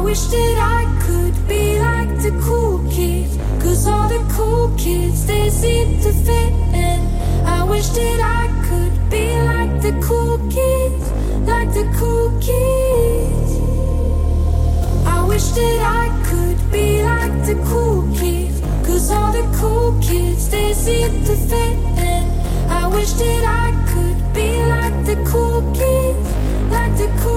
wish that I could be like the cool kids, 'cause all the cool kids, they seem to fit in. I wish that I could be like the cool kids, like the cool kids. I wish that I could be like the cool kids, 'cause all the cool kids, they seem to fit in. I wish that I could be like the cool kids, like the cool